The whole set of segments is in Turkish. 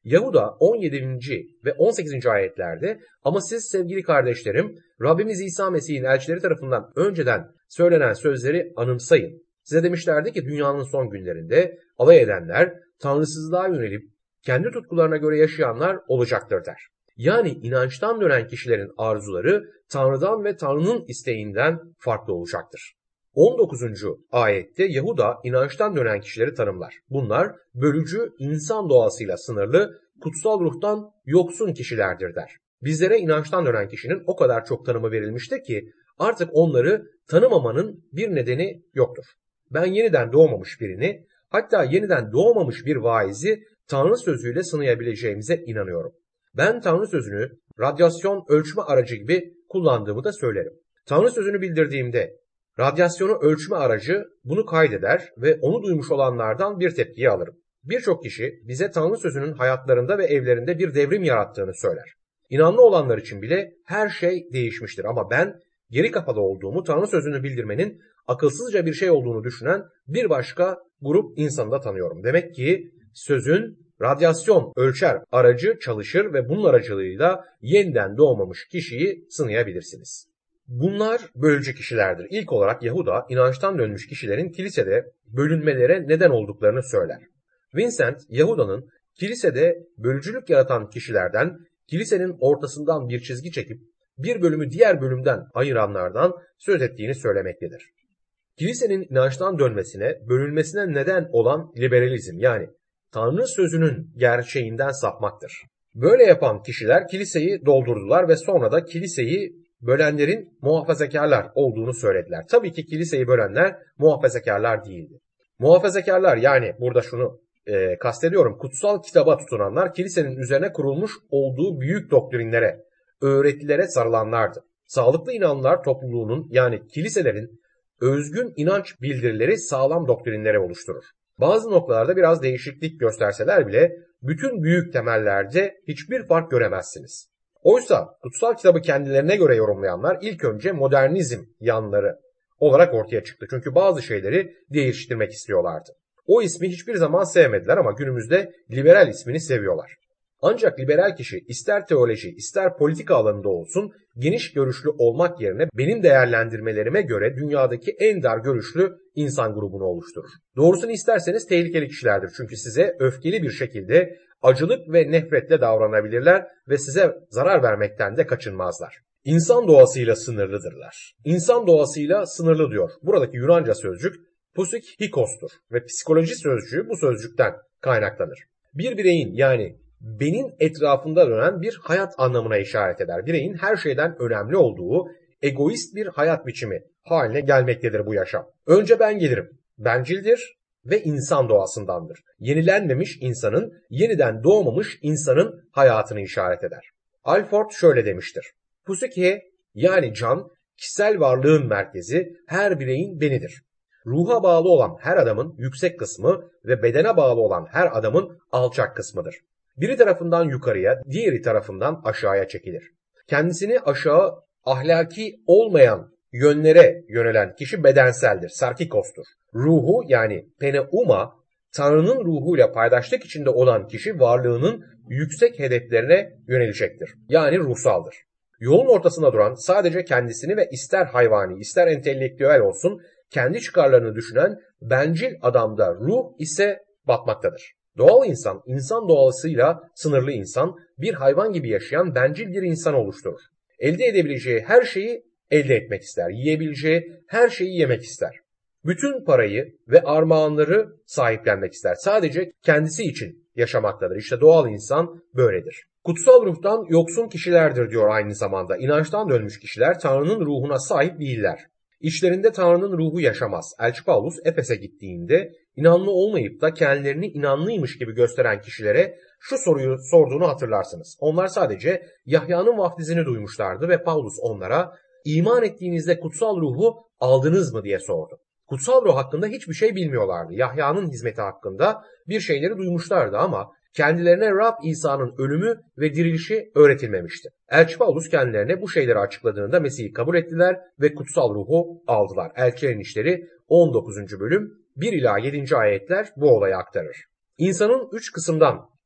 Yahuda 17. ve 18. ayetlerde ama siz sevgili kardeşlerim Rabbimiz İsa Mesih'in elçileri tarafından önceden söylenen sözleri anımsayın. Size demişlerdi ki dünyanın son günlerinde alay edenler, tanrısızlığa yönelip kendi tutkularına göre yaşayanlar olacaktır der. Yani inançtan dönen kişilerin arzuları Tanrı'dan ve Tanrı'nın isteğinden farklı olacaktır. 19. ayette Yahuda inançtan dönen kişileri tanımlar. Bunlar bölücü, insan doğasıyla sınırlı, kutsal ruhtan yoksun kişilerdir der. Bizlere inançtan dönen kişinin o kadar çok tanımı verilmiştir ki artık onları tanımamanın bir nedeni yoktur. Ben yeniden doğmamış birini, hatta yeniden doğmamış bir vaizi Tanrı sözüyle sınayabileceğimize inanıyorum. Ben Tanrı sözünü radyasyon ölçme aracı gibi kullandığımı da söylerim. Tanrı sözünü bildirdiğimde radyasyonu ölçme aracı bunu kaydeder ve onu duymuş olanlardan bir tepkiyi alırım. Birçok kişi bize Tanrı sözünün hayatlarında ve evlerinde bir devrim yarattığını söyler. İnanlı olanlar için bile her şey değişmiştir ama ben geri kafalı olduğumu, Tanrı sözünü bildirmenin akılsızca bir şey olduğunu düşünen bir başka grup insanı da tanıyorum. Demek ki sözün radyasyon ölçer aracı çalışır ve bunun aracılığıyla yeniden doğmamış kişiyi sınayabilirsiniz. Bunlar bölücü kişilerdir. İlk olarak Yahuda inançtan dönmüş kişilerin kilisede bölünmelere neden olduklarını söyler. Vincent, Yahuda'nın kilisede bölücülük yaratan kişilerden, kilisenin ortasından bir çizgi çekip bir bölümü diğer bölümden ayıranlardan söz ettiğini söylemektedir. Kilisenin inançtan dönmesine, bölünmesine neden olan liberalizm yani Tanrı sözünün gerçeğinden sapmaktır. Böyle yapan kişiler kiliseyi doldurdular ve sonra da kiliseyi bölenlerin muhafazakarlar olduğunu söylediler. Tabii ki kiliseyi bölenler muhafazakarlar değildi. Muhafazakarlar yani burada şunu kastediyorum, kutsal kitaba tutunanlar kilisenin üzerine kurulmuş olduğu büyük doktrinlere, öğretilere sarılanlardı. Sağlıklı inanlılar topluluğunun yani kiliselerin özgün inanç bildirileri sağlam doktrinlere oluşturur. Bazı noktalarda biraz değişiklik gösterseler bile bütün büyük temellerde hiçbir fark göremezsiniz. Oysa kutsal kitabı kendilerine göre yorumlayanlar ilk önce modernizm yanları olarak ortaya çıktı. Çünkü bazı şeyleri değiştirmek istiyorlardı. O ismi hiçbir zaman sevmediler ama günümüzde liberal ismini seviyorlar. Ancak liberal kişi ister teoloji ister politika alanında olsun geniş görüşlü olmak yerine benim değerlendirmelerime göre dünyadaki en dar görüşlü insan grubunu oluşturur. Doğrusunu isterseniz tehlikeli kişilerdir çünkü size öfkeli bir şekilde acılık ve nefretle davranabilirler ve size zarar vermekten de kaçınmazlar. İnsan doğasıyla sınırlıdırlar. İnsan doğasıyla sınırlı diyor. Buradaki Yunanca sözcük psikikostur ve psikoloji sözcüğü bu sözcükten kaynaklanır. Bir bireyin yani benin etrafında dönen bir hayat anlamına işaret eder. Bireyin her şeyden önemli olduğu egoist bir hayat biçimi haline gelmektedir bu yaşam. Önce ben gelirim. Bencildir ve insan doğasındandır. Yenilenmemiş insanın, yeniden doğmamış insanın hayatını işaret eder. Alford şöyle demiştir. Psike yani can, kişisel varlığın merkezi, her bireyin benidir. Ruha bağlı olan her adamın yüksek kısmı ve bedene bağlı olan her adamın alçak kısmıdır. Biri tarafından yukarıya, diğeri tarafından aşağıya çekilir. Kendisini aşağı, ahlaki olmayan yönlere yönelen kişi bedenseldir, sarkikostur. Ruhu yani pneuma, Tanrı'nın ruhuyla paydaşlık içinde olan kişi varlığının yüksek hedeflerine yönelecektir. Yani ruhsaldır. Yolun ortasında duran sadece kendisini ve ister hayvani ister entelektüel olsun kendi çıkarlarını düşünen bencil adamda ruh ise batmaktadır. Doğal insan, insan doğasıyla sınırlı insan, bir hayvan gibi yaşayan bencil bir insan oluşturur. Elde edebileceği her şeyi elde etmek ister, yiyebileceği her şeyi yemek ister. Bütün parayı ve armağanları sahiplenmek ister. Sadece kendisi için yaşamaktadır. İşte doğal insan böyledir. Kutsal ruhtan yoksun kişilerdir diyor aynı zamanda. İnançtan dönmüş kişiler Tanrı'nın ruhuna sahip değiller. İçlerinde Tanrı'nın ruhu yaşamaz. Elçi Paulus Efes'e gittiğinde inanlı olmayıp da kendilerini inanlıymış gibi gösteren kişilere şu soruyu sorduğunu hatırlarsınız. Onlar sadece Yahya'nın vaftizini duymuşlardı ve Paulus onlara iman ettiğinizde kutsal ruhu aldınız mı diye sordu. Kutsal ruh hakkında hiçbir şey bilmiyorlardı. Yahya'nın hizmeti hakkında bir şeyleri duymuşlardı ama kendilerine Rab İsa'nın ölümü ve dirilişi öğretilmemişti. Elçi Paulus kendilerine bu şeyleri açıkladığında Mesih'i kabul ettiler ve kutsal ruhu aldılar. Elçilerin İşleri 19. bölüm 1 ila 7. ayetler bu olayı aktarır. İnsanın 3 kısımdan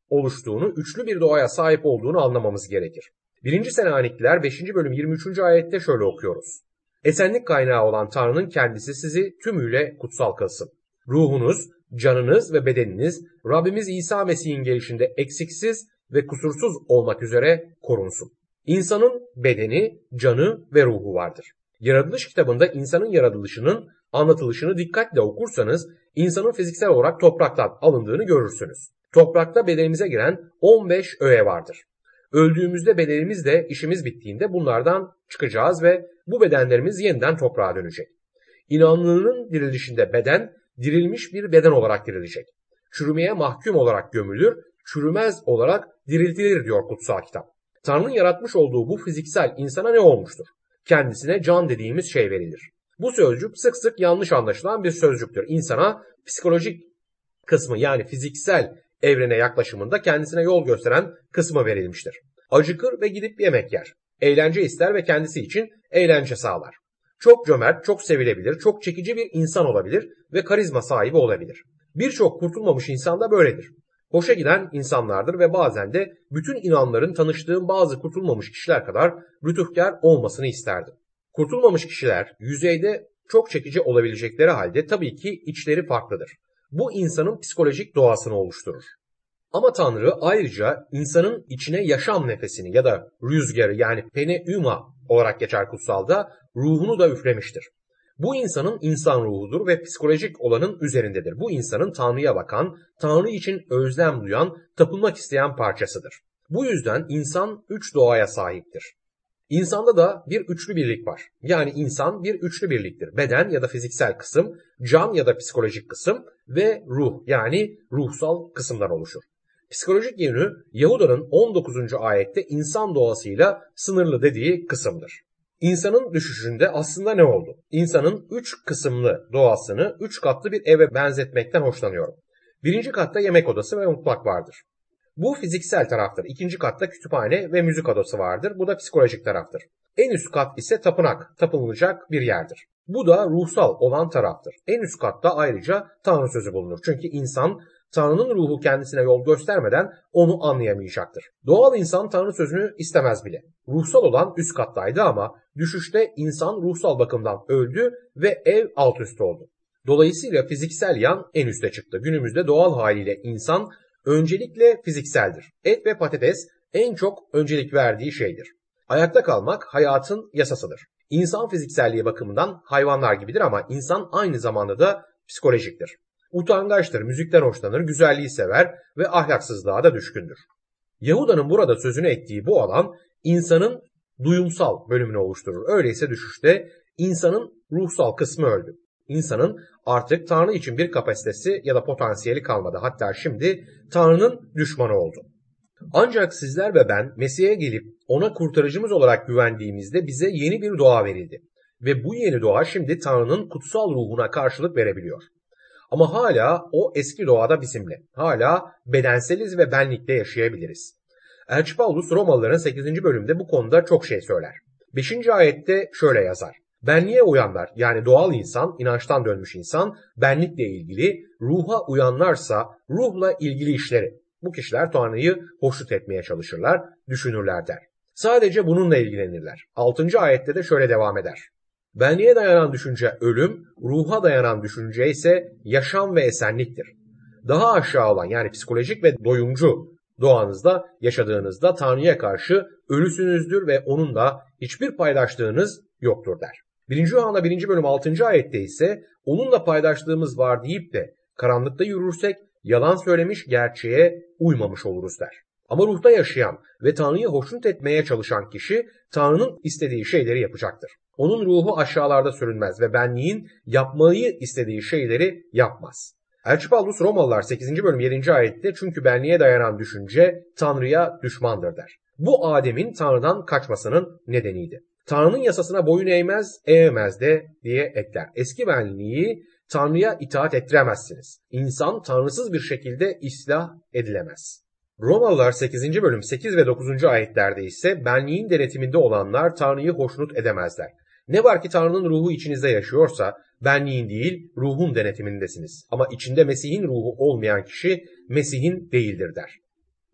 oluştuğunu, üçlü bir doğaya sahip olduğunu anlamamız gerekir. 1. Selanikliler 5. bölüm 23. ayette şöyle okuyoruz. Esenlik kaynağı olan Tanrı'nın kendisi sizi tümüyle kutsal kılsın. Ruhunuz, canınız ve bedeniniz Rabbimiz İsa Mesih'in gelişinde eksiksiz ve kusursuz olmak üzere korunsun. İnsanın bedeni, canı ve ruhu vardır. Yaratılış kitabında insanın yaratılışının anlatılışını dikkatle okursanız insanın fiziksel olarak topraktan alındığını görürsünüz. Toprakta bedenimize giren 15 öğe vardır. Öldüğümüzde bedenimiz de işimiz bittiğinde bunlardan çıkacağız ve bu bedenlerimiz yeniden toprağa dönecek. İnanlının dirilişinde beden dirilmiş bir beden olarak dirilecek. Çürümeye mahkum olarak gömülür, çürümez olarak diriltilir diyor kutsal kitap. Tanrı'nın yaratmış olduğu bu fiziksel insana ne olmuştur? Kendisine can dediğimiz şey verilir. Bu sözcük sık sık yanlış anlaşılan bir sözcüktür. İnsana psikolojik kısmı yani fiziksel evrene yaklaşımında kendisine yol gösteren kısmı verilmiştir. Acıkır ve gidip yemek yer. Eğlence ister ve kendisi için eğlence sağlar. Çok cömert, çok sevilebilir, çok çekici bir insan olabilir ve karizma sahibi olabilir. Birçok kurtulmamış insan da böyledir. Hoşa giden insanlardır ve bazen de bütün inanların tanıştığım bazı kurtulmamış kişiler kadar lütufkar olmasını isterdim. Kurtulmamış kişiler yüzeyde çok çekici olabilecekleri halde tabii ki içleri farklıdır. Bu insanın psikolojik doğasını oluşturur. Ama Tanrı ayrıca insanın içine yaşam nefesini ya da rüzgarı yani pneuma olarak geçer kutsalda ruhunu da üflemiştir. Bu insanın insan ruhudur ve psikolojik olanın üzerindedir. Bu insanın Tanrı'ya bakan, Tanrı için özlem duyan, tapınmak isteyen parçasıdır. Bu yüzden insan üç doğaya sahiptir. İnsanda da bir üçlü birlik var. Yani insan bir üçlü birliktir. Beden ya da fiziksel kısım, can ya da psikolojik kısım ve ruh yani ruhsal kısımdan oluşur. Psikolojik yönü Yahuda'nın 19. ayette insan doğasıyla sınırlı dediği kısımdır. İnsanın düşüşünde aslında ne oldu? İnsanın 3 kısımlı doğasını 3 katlı bir eve benzetmekten hoşlanıyorum. 1. katta yemek odası ve mutfak vardır. Bu fiziksel taraftır. 2. katta kütüphane ve müzik odası vardır. Bu da psikolojik taraftır. En üst kat ise tapınak, tapınılacak bir yerdir. Bu da ruhsal olan taraftır. En üst katta ayrıca Tanrı sözü bulunur. Çünkü insan Tanrı'nın ruhu kendisine yol göstermeden onu anlayamayacaktır. Doğal insan Tanrı sözünü istemez bile. Ruhsal olan üst kattaydı ama düşüşte insan ruhsal bakımdan öldü ve ev alt üst oldu. Dolayısıyla fiziksel yan en üste çıktı. Günümüzde doğal haliyle insan öncelikle fizikseldir. Et ve patates en çok öncelik verdiği şeydir. Ayakta kalmak hayatın yasasıdır. İnsan fizikselliği bakımından hayvanlar gibidir ama insan aynı zamanda da psikolojiktir. Utangaçtır, müzikten hoşlanır, güzelliği sever ve ahlaksızlığa da düşkündür. Yahuda'nın burada sözünü ettiği bu alan insanın duyumsal bölümünü oluşturur. Öyleyse düşüşte insanın ruhsal kısmı öldü. İnsanın artık Tanrı için bir kapasitesi ya da potansiyeli kalmadı. Hatta şimdi Tanrı'nın düşmanı oldu. Ancak sizler ve ben Mesih'e gelip ona kurtarıcımız olarak güvendiğimizde bize yeni bir doğa verildi. Ve bu yeni doğa şimdi Tanrı'nın kutsal ruhuna karşılık verebiliyor. Ama hala o eski doğada bizimle. Hala bedenseliz ve benlikte yaşayabiliriz. Elçi Paulus Romalıların 8. bölümde bu konuda çok şey söyler. 5. ayette şöyle yazar. Benliğe uyanlar yani doğal insan, inançtan dönmüş insan, benlikle ilgili, ruha uyanlarsa ruhla ilgili işleri. Bu kişiler Tanrı'yı hoşnut etmeye çalışırlar, düşünürler der. Sadece bununla ilgilenirler. 6. ayette de şöyle devam eder. Benliğe dayanan düşünce ölüm, ruha dayanan düşünce ise yaşam ve esenliktir. Daha aşağı olan yani psikolojik ve doyumcu doğanızda yaşadığınızda Tanrı'ya karşı ölüsünüzdür ve onunla hiçbir paydaşlığınız yoktur der. 1. Yuhanna 1. bölüm 6. ayette ise onunla paydaşlığımız var deyip de karanlıkta yürürsek yalan söylemiş gerçeğe uymamış oluruz der. Ama ruhta yaşayan ve Tanrı'yı hoşnut etmeye çalışan kişi Tanrı'nın istediği şeyleri yapacaktır. Onun ruhu aşağılarda sürünmez ve benliğin yapmayı istediği şeyleri yapmaz. Elçi Paulus Romalılar 8. bölüm 7. ayette çünkü benliğe dayanan düşünce Tanrı'ya düşmandır der. Bu Adem'in Tanrı'dan kaçmasının nedeniydi. Tanrı'nın yasasına boyun eğemez de diye ekler. Eski benliği Tanrı'ya itaat ettiremezsiniz. İnsan tanrısız bir şekilde ıslah edilemez. Romalılar 8. bölüm 8 ve 9. ayetlerde ise benliğin denetiminde olanlar Tanrı'yı hoşnut edemezler. Ne var ki Tanrı'nın ruhu içinizde yaşıyorsa benliğin değil ruhun denetimindesiniz. Ama içinde Mesih'in ruhu olmayan kişi Mesih'in değildir der.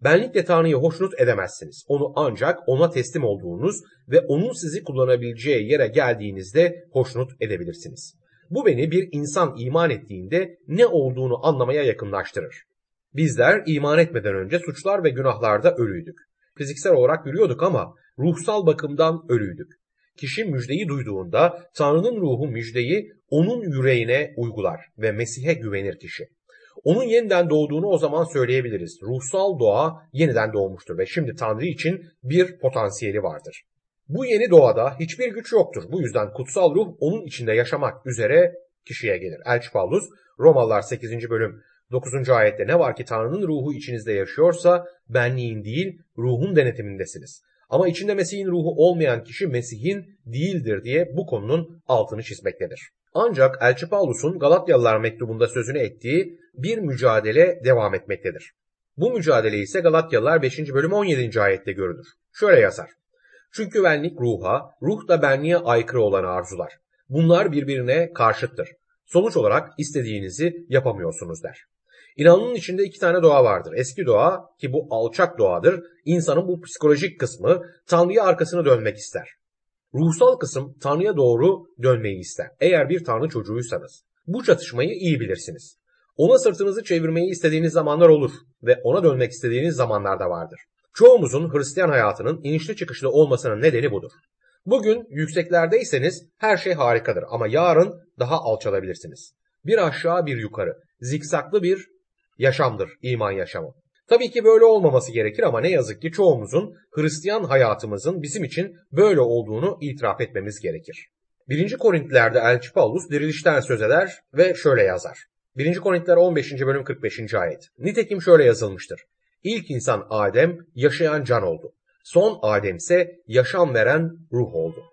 Benlikle Tanrı'yı hoşnut edemezsiniz. Onu ancak ona teslim olduğunuz ve onun sizi kullanabileceği yere geldiğinizde hoşnut edebilirsiniz. Bu beni bir insan iman ettiğinde ne olduğunu anlamaya yakınlaştırır. Bizler iman etmeden önce suçlar ve günahlarda ölüydük. Fiziksel olarak yürüyorduk ama ruhsal bakımdan ölüydük. Kişi müjdeyi duyduğunda Tanrı'nın ruhu müjdeyi onun yüreğine uygular ve Mesih'e güvenir kişi. Onun yeniden doğduğunu o zaman söyleyebiliriz. Ruhsal doğa yeniden doğmuştur ve şimdi Tanrı için bir potansiyeli vardır. Bu yeni doğada hiçbir güç yoktur. Bu yüzden kutsal ruh onun içinde yaşamak üzere kişiye gelir. Elçi Pavlus Romalılar 8. bölüm 9. ayette ne var ki Tanrı'nın ruhu içinizde yaşıyorsa benliğin değil ruhun denetimindesiniz. Ama içinde Mesih'in ruhu olmayan kişi Mesih'in değildir diye bu konunun altını çizmektedir. Ancak Elçi Pavlus'un Galatyalılar mektubunda sözünü ettiği bir mücadele devam etmektedir. Bu mücadele ise Galatyalılar 5. bölüm 17. ayette görülür. Şöyle yazar. Çünkü benlik ruha, ruh da benliğe aykırı olanı arzular. Bunlar birbirine karşıttır. Sonuç olarak istediğinizi yapamıyorsunuz der. İnanının içinde iki tane doğa vardır. Eski doğa ki bu alçak doğadır. İnsanın bu psikolojik kısmı Tanrı'ya arkasını dönmek ister. Ruhsal kısım Tanrı'ya doğru dönmeyi ister. Eğer bir Tanrı çocuğuysanız. Bu çatışmayı iyi bilirsiniz. Ona sırtınızı çevirmeyi istediğiniz zamanlar olur ve ona dönmek istediğiniz zamanlar da vardır. Çoğumuzun Hristiyan hayatının inişli çıkışlı olmasının nedeni budur. Bugün yükseklerdeyseniz her şey harikadır ama yarın daha alçalabilirsiniz. Bir aşağı bir yukarı, zikzaklı bir yaşamdır iman yaşamı. Tabii ki böyle olmaması gerekir ama ne yazık ki çoğumuzun Hristiyan hayatımızın bizim için böyle olduğunu itiraf etmemiz gerekir. 1. Korintliler'de Elçi Pavlus dirilişten söz eder ve şöyle yazar. 1. Korintliler 15. bölüm 45. ayet. Nitekim şöyle yazılmıştır. İlk insan Adem yaşayan can oldu. Son Adem ise yaşam veren ruh oldu.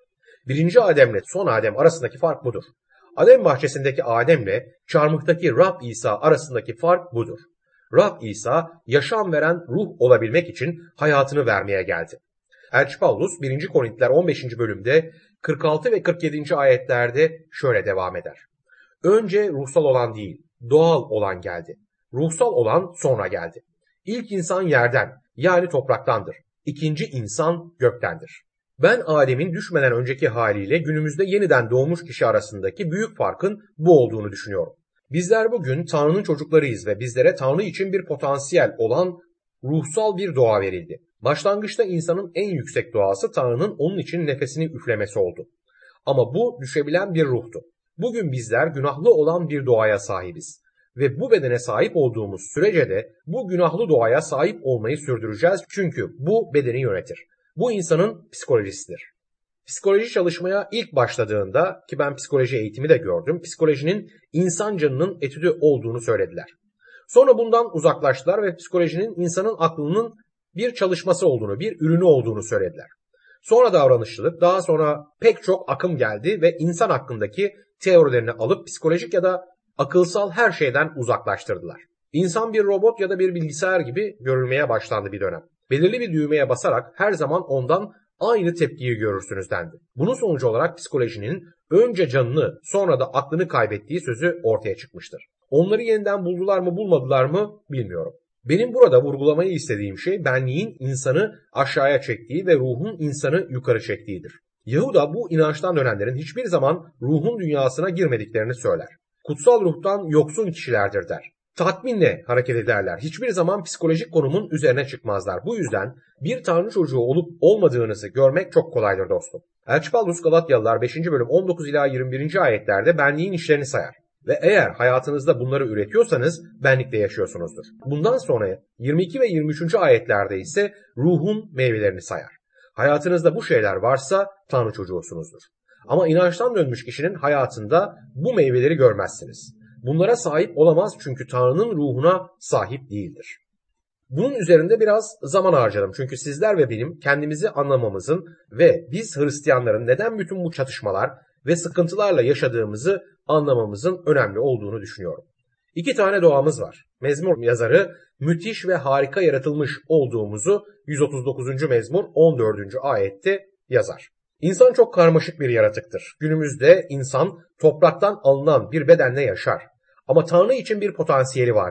1. Adem'le son Adem arasındaki fark budur. Adem bahçesindeki Adem'le çarmıhtaki Rab İsa arasındaki fark budur. Rab İsa yaşam veren ruh olabilmek için hayatını vermeye geldi. Elçi Pavlus 1. Korintliler 15. bölümde 46 ve 47. ayetlerde şöyle devam eder. Önce ruhsal olan değil, doğal olan geldi. Ruhsal olan sonra geldi. İlk insan yerden yani topraktandır. İkinci insan göktendir. Ben Adem'in düşmeden önceki haliyle günümüzde yeniden doğmuş kişi arasındaki büyük farkın bu olduğunu düşünüyorum. Bizler bugün Tanrı'nın çocuklarıyız ve bizlere Tanrı için bir potansiyel olan ruhsal bir doğa verildi. Başlangıçta insanın en yüksek doğası Tanrı'nın onun için nefesini üflemesi oldu. Ama bu düşebilen bir ruhtu. Bugün bizler günahlı olan bir doğaya sahibiz. Ve bu bedene sahip olduğumuz sürece de bu günahlı doğaya sahip olmayı sürdüreceğiz. Çünkü bu bedeni yönetir. Bu insanın psikolojisidir. Psikoloji çalışmaya ilk başladığında ki ben psikoloji eğitimi de gördüm. Psikolojinin insan canının etüdü olduğunu söylediler. Sonra bundan uzaklaştılar ve psikolojinin insanın aklının bir çalışması olduğunu, bir ürünü olduğunu söylediler. Sonra davranışçılık, daha sonra pek çok akım geldi ve insan hakkındaki teorilerini alıp psikolojik ya da akılsal her şeyden uzaklaştırdılar. İnsan bir robot ya da bir bilgisayar gibi görülmeye başlandı bir dönem. Belirli bir düğmeye basarak her zaman ondan aynı tepkiyi görürsünüz dendi. Bunun sonucu olarak psikolojinin önce canını sonra da aklını kaybettiği sözü ortaya çıkmıştır. Onları yeniden buldular mı bulmadılar mı bilmiyorum. Benim burada vurgulamayı istediğim şey benliğin insanı aşağıya çektiği ve ruhun insanı yukarı çektiğidir. Yahuda bu inançtan dönenlerin hiçbir zaman ruhun dünyasına girmediklerini söyler. Kutsal ruhtan yoksun kişilerdir der. Tatminle hareket ederler. Hiçbir zaman psikolojik konumun üzerine çıkmazlar. Bu yüzden bir Tanrı çocuğu olup olmadığınızı görmek çok kolaydır dostum. Elçi Pavlus Galatyalılar 5. bölüm 19 ila 21. ayetlerde benliğin işlerini sayar. Ve eğer hayatınızda bunları üretiyorsanız benlikte yaşıyorsunuzdur. Bundan sonra 22 ve 23. ayetlerde ise ruhun meyvelerini sayar. Hayatınızda bu şeyler varsa Tanrı çocuğusunuzdur. Ama inançtan dönmüş kişinin hayatında bu meyveleri görmezsiniz. Bunlara sahip olamaz çünkü Tanrı'nın ruhuna sahip değildir. Bunun üzerinde biraz zaman harcadım. Çünkü sizler ve benim kendimizi anlamamızın ve biz Hristiyanların neden bütün bu çatışmalar ve sıkıntılarla yaşadığımızı anlamamızın önemli olduğunu düşünüyorum. 2 tane doğamız var. Mezmur yazarı müthiş ve harika yaratılmış olduğumuzu 139. mezmur 14. ayette yazar. İnsan çok karmaşık bir yaratıktır. Günümüzde insan topraktan alınan bir bedenle yaşar. Ama Tanrı için bir potansiyeli vardır.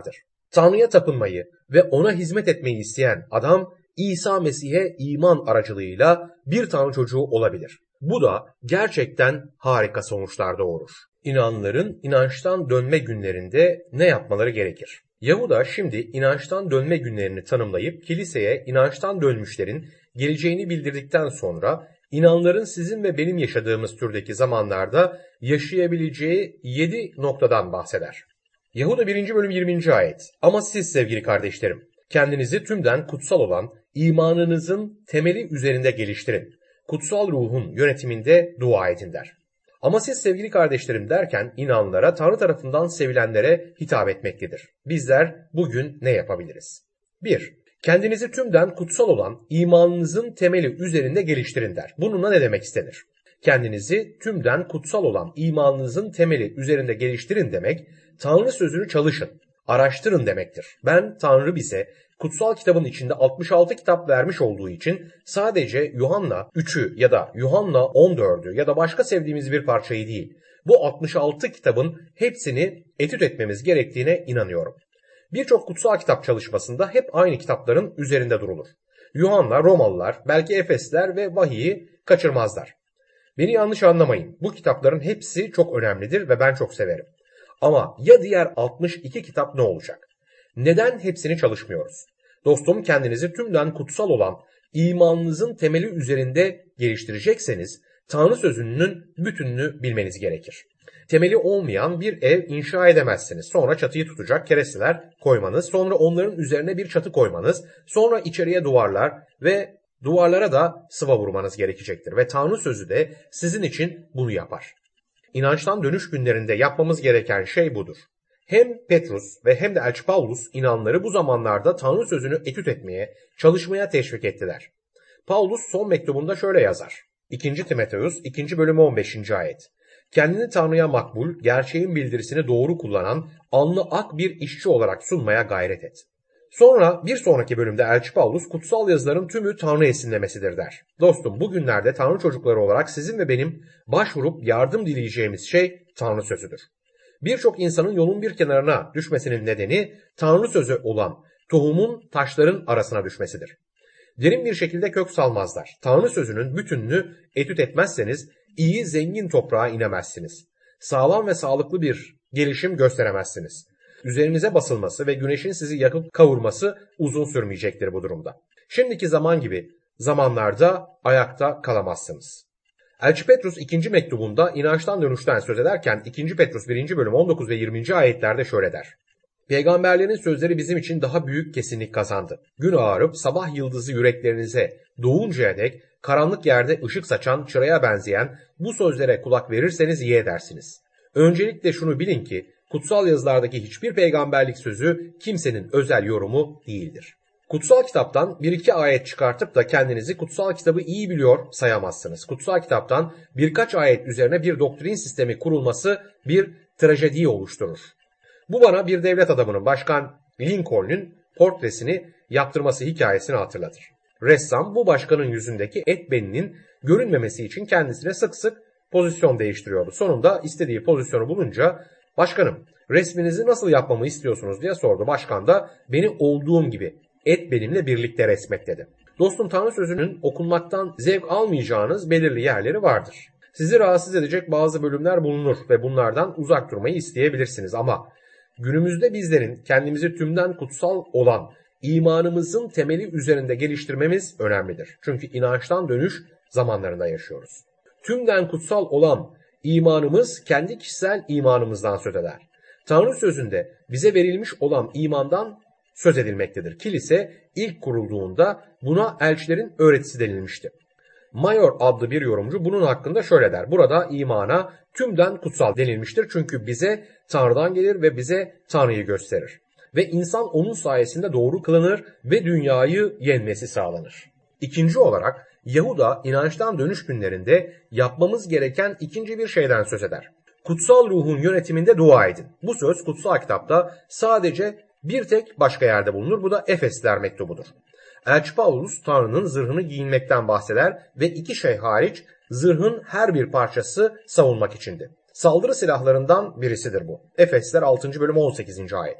Tanrı'ya tapınmayı ve ona hizmet etmeyi isteyen adam İsa Mesih'e iman aracılığıyla bir Tanrı çocuğu olabilir. Bu da gerçekten harika sonuçlar doğurur. İnananların inançtan dönme günlerinde ne yapmaları gerekir? Yahuda şimdi inançtan dönme günlerini tanımlayıp kiliseye inançtan dönmüşlerin geleceğini bildirdikten sonra İnanların sizin ve benim yaşadığımız türdeki zamanlarda yaşayabileceği 7 noktadan bahseder. Yahuda 1. bölüm 20. ayet. Ama siz sevgili kardeşlerim, kendinizi tümden kutsal olan imanınızın temeli üzerinde geliştirin. Kutsal ruhun yönetiminde dua edin der. Ama siz sevgili kardeşlerim derken inanlara, Tanrı tarafından sevilenlere hitap etmektedir. Bizler bugün ne yapabiliriz? 1. Kendinizi tümden kutsal olan imanınızın temeli üzerinde geliştirin der. Bununla ne demek istenir? Kendinizi tümden kutsal olan imanınızın temeli üzerinde geliştirin demek, Tanrı sözünü çalışın, araştırın demektir. Tanrı bize kutsal kitabın içinde 66 kitap vermiş olduğu için sadece Yuhanna 3'ü ya da Yuhanna 14'ü ya da başka sevdiğimiz bir parçayı değil, bu 66 kitabın hepsini etüt etmemiz gerektiğine inanıyorum. Birçok kutsal kitap çalışmasında hep aynı kitapların üzerinde durulur. Yuhanna, Romalılar, belki Efesler ve Vahiy'i kaçırmazlar. Beni yanlış anlamayın. Bu kitapların hepsi çok önemlidir ve ben çok severim. Ama ya diğer 62 kitap ne olacak? Neden hepsini çalışmıyoruz? Dostum, kendinizi tümden kutsal olan imanınızın temeli üzerinde geliştirecekseniz Tanrı sözünün bütününü bilmeniz gerekir. Temeli olmayan bir ev inşa edemezsiniz. Sonra çatıyı tutacak keresteler koymanız, sonra onların üzerine bir çatı koymanız, sonra içeriye duvarlar ve duvarlara da sıva vurmanız gerekecektir. Ve Tanrı sözü de sizin için bunu yapar. İnançtan dönüş günlerinde yapmamız gereken şey budur. Hem Petrus ve hem de Elçi Paulus inanları bu zamanlarda Tanrı sözünü etüt etmeye, çalışmaya teşvik ettiler. Paulus son mektubunda şöyle yazar. 2. Timoteus 2. bölüm 15. ayet. Kendini Tanrı'ya makbul, gerçeğin bildirisini doğru kullanan, alnı ak bir işçi olarak sunmaya gayret et. Sonra bir sonraki bölümde Elçi Paulus kutsal yazıların tümü Tanrı esinlemesidir der. Dostum, bugünlerde Tanrı çocukları olarak sizin ve benim başvurup yardım dileyeceğimiz şey Tanrı sözüdür. Birçok insanın yolun bir kenarına düşmesinin nedeni Tanrı sözü olan tohumun taşların arasına düşmesidir. Derin bir şekilde kök salmazlar. Tanrı sözünün bütününü etüt etmezseniz iyi, zengin toprağa inemezsiniz. Sağlam ve sağlıklı bir gelişim gösteremezsiniz. Üzerinize basılması ve güneşin sizi yakıp kavurması uzun sürmeyecektir bu durumda. Şimdiki zaman gibi zamanlarda ayakta kalamazsınız. Elçi Petrus 2. mektubunda inançtan dönüşten söz ederken 2. Petrus 1. bölüm 19 ve 20. ayetlerde şöyle der. Peygamberlerin sözleri bizim için daha büyük kesinlik kazandı. Gün ağarıp sabah yıldızı yüreklerinize doğuncaya dek karanlık yerde ışık saçan çıraya benzeyen bu sözlere kulak verirseniz iyi edersiniz. Öncelikle şunu bilin ki kutsal yazılardaki hiçbir peygamberlik sözü kimsenin özel yorumu değildir. Kutsal kitaptan 1-2 ayet çıkartıp da kendinizi kutsal kitabı iyi biliyor sayamazsınız. Kutsal kitaptan birkaç ayet üzerine bir doktrin sistemi kurulması bir trajedi oluşturur. Bu bana bir devlet adamının Başkan Lincoln'un portresini yaptırması hikayesini hatırlatır. Ressam bu başkanın yüzündeki et beninin görünmemesi için kendisine sık sık pozisyon değiştiriyordu. Sonunda istediği pozisyonu bulunca "Başkanım, resminizi nasıl yapmamı istiyorsunuz?" diye sordu. Başkan da "Beni olduğum gibi et benimle birlikte resmet" dedi. Dostum, Tanrı sözünün okunmaktan zevk almayacağınız belirli yerleri vardır. Sizi rahatsız edecek bazı bölümler bulunur ve bunlardan uzak durmayı isteyebilirsiniz ama günümüzde bizlerin kendimizi tümden kutsal olan imanımızın temeli üzerinde geliştirmemiz önemlidir. Çünkü inançtan dönüş zamanlarında yaşıyoruz. Tümden kutsal olan imanımız kendi kişisel imanımızdan söz eder. Tanrı sözünde bize verilmiş olan imandan söz edilmektedir. Kilise ilk kurulduğunda buna elçilerin öğretisi denilmişti. Mayor adlı bir yorumcu bunun hakkında şöyle der. Burada imana tümden kutsal denilmiştir çünkü bize Tanrı'dan gelir ve bize Tanrı'yı gösterir. Ve insan onun sayesinde doğru kılınır ve dünyayı yenmesi sağlanır. İkinci olarak Yahuda inançtan dönüş günlerinde yapmamız gereken ikinci bir şeyden söz eder. Kutsal ruhun yönetiminde dua edin. Bu söz kutsal kitapta sadece bir tek başka yerde bulunur. Bu da Efesliler mektubudur. Elçi Paulus Tanrı'nın zırhını giyinmekten bahseder ve iki şey hariç zırhın her bir parçası savunmak içindi. Saldırı silahlarından birisidir bu. Efesliler 6. bölüm 18. ayet.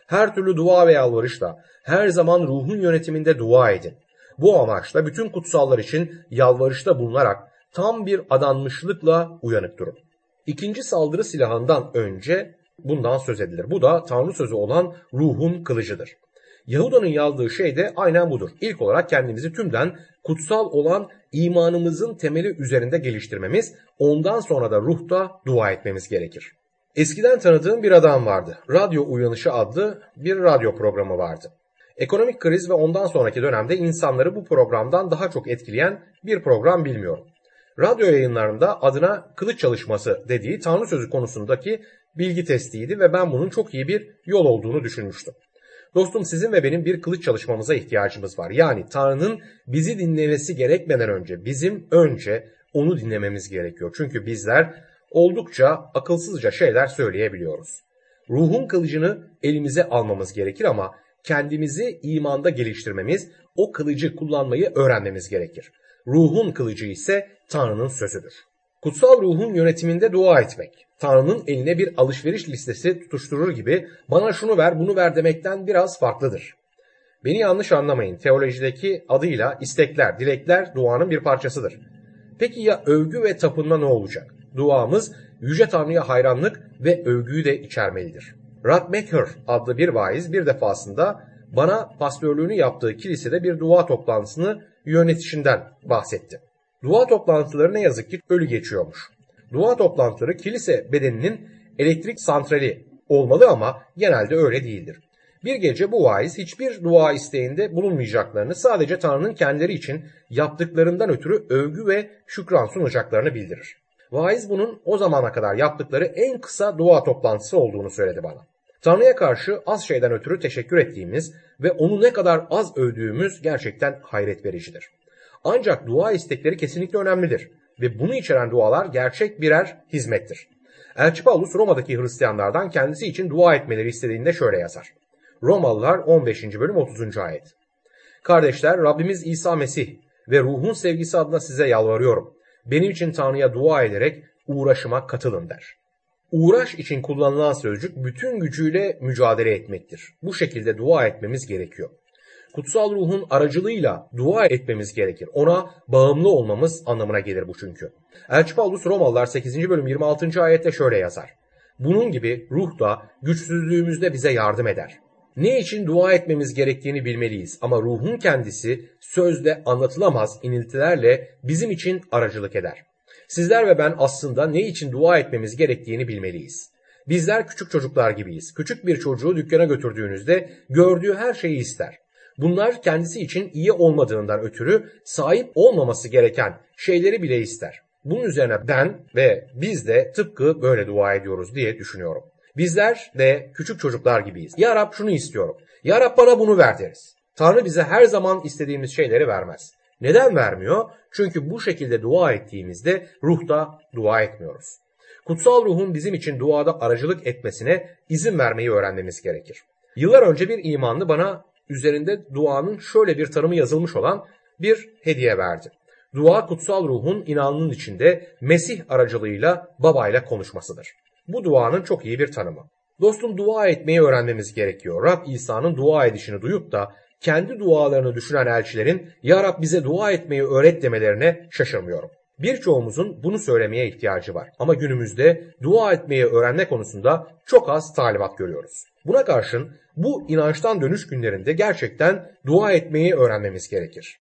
Her türlü dua ve yalvarışla, her zaman ruhun yönetiminde dua edin. Bu amaçla bütün kutsallar için yalvarışta bulunarak tam bir adanmışlıkla uyanık durun. İkinci saldırı silahından önce bundan söz edilir. Bu da Tanrı sözü olan ruhun kılıcıdır. Yahuda'nın yazdığı şey de aynen budur. İlk olarak kendimizi tümden kutsal olan imanımızın temeli üzerinde geliştirmemiz, ondan sonra da ruhta dua etmemiz gerekir. Eskiden tanıdığım bir adam vardı. Radyo Uyanışı adlı bir radyo programı vardı. Ekonomik kriz ve ondan sonraki dönemde insanları bu programdan daha çok etkileyen bir program bilmiyorum. Radyo yayınlarında adına kılıç çalışması dediği Tanrı sözü konusundaki bilgi testiydi ve ben bunun çok iyi bir yol olduğunu düşünmüştüm. Dostum, sizin ve benim bir kılıç çalışmamıza ihtiyacımız var. Yani Tanrı'nın bizi dinlemesi gerekmeden önce bizim önce onu dinlememiz gerekiyor. Çünkü bizler oldukça akılsızca şeyler söyleyebiliyoruz. Ruhun kılıcını elimize almamız gerekir ama kendimizi imanda geliştirmemiz, o kılıcı kullanmayı öğrenmemiz gerekir. Ruhun kılıcı ise Tanrı'nın sözüdür. Kutsal ruhun yönetiminde dua etmek, Tanrı'nın eline bir alışveriş listesi tutuşturur gibi bana şunu ver bunu ver demekten biraz farklıdır. Beni yanlış anlamayın, teolojideki adıyla istekler, dilekler duanın bir parçasıdır. Peki ya övgü ve tapınma ne olacak? Duamız Yüce Tanrı'ya hayranlık ve övgüyü de içermelidir. Radmacher adlı bir vaiz bir defasında bana pastörlüğünü yaptığı kilisede bir dua toplantısını yönetişinden bahsetti. Dua toplantıları ne yazık ki ölü geçiyormuş. Dua toplantıları kilise bedeninin elektrik santrali olmalı ama genelde öyle değildir. Bir gece bu vaiz hiçbir dua isteğinde bulunmayacaklarını, sadece Tanrı'nın kendileri için yaptıklarından ötürü övgü ve şükran sunacaklarını bildirir. Vaiz bunun o zamana kadar yaptıkları en kısa dua toplantısı olduğunu söyledi bana. Tanrı'ya karşı az şeyden ötürü teşekkür ettiğimiz ve onu ne kadar az övdüğümüz gerçekten hayret vericidir. Ancak dua istekleri kesinlikle önemlidir ve bunu içeren dualar gerçek birer hizmettir. Elçi Paulus Roma'daki Hristiyanlardan kendisi için dua etmeleri istediğinde şöyle yazar. Romalılar 15. bölüm 30. ayet. Kardeşler, Rabbimiz İsa Mesih ve ruhun sevgisi adına size yalvarıyorum. Benim için Tanrı'ya dua ederek uğraşıma katılın der. Uğraş için kullanılan sözcük bütün gücüyle mücadele etmektir. Bu şekilde dua etmemiz gerekiyor. Kutsal ruhun aracılığıyla dua etmemiz gerekir. Ona bağımlı olmamız anlamına gelir bu çünkü. Elçi Paulus Romalılar 8. bölüm 26. ayette şöyle yazar. Bunun gibi ruh da güçsüzlüğümüzde bize yardım eder. Ne için dua etmemiz gerektiğini bilmeliyiz ama ruhun kendisi sözle anlatılamaz iniltilerle bizim için aracılık eder. Sizler ve ben aslında ne için dua etmemiz gerektiğini bilmeliyiz. Bizler küçük çocuklar gibiyiz. Küçük bir çocuğu dükkana götürdüğünüzde gördüğü her şeyi ister. Bunlar kendisi için iyi olmadığından ötürü sahip olmaması gereken şeyleri bile ister. Bunun üzerine ben ve biz de tıpkı böyle dua ediyoruz diye düşünüyorum. Bizler de küçük çocuklar gibiyiz. Ya Rab şunu istiyorum. Ya Rab bana bunu ver deriz. Tanrı bize her zaman istediğimiz şeyleri vermez. Neden vermiyor? Çünkü bu şekilde dua ettiğimizde ruhta dua etmiyoruz. Kutsal ruhun bizim için duada aracılık etmesine izin vermeyi öğrenmemiz gerekir. Yıllar önce bir imanlı bana üzerinde duanın şöyle bir tanımı yazılmış olan bir hediye verdi. Dua kutsal ruhun inanının içinde Mesih aracılığıyla babayla konuşmasıdır. Bu duanın çok iyi bir tanımı. Dostum, dua etmeyi öğrenmemiz gerekiyor. Rab İsa'nın dua edişini duyup da kendi dualarını düşünen elçilerin "Ya Rab bize dua etmeyi öğret" demelerine şaşırmıyorum. Birçoğumuzun bunu söylemeye ihtiyacı var. Ama günümüzde dua etmeyi öğrenme konusunda çok az talimat görüyoruz. Buna karşın bu inançtan dönüş günlerinde gerçekten dua etmeyi öğrenmemiz gerekir.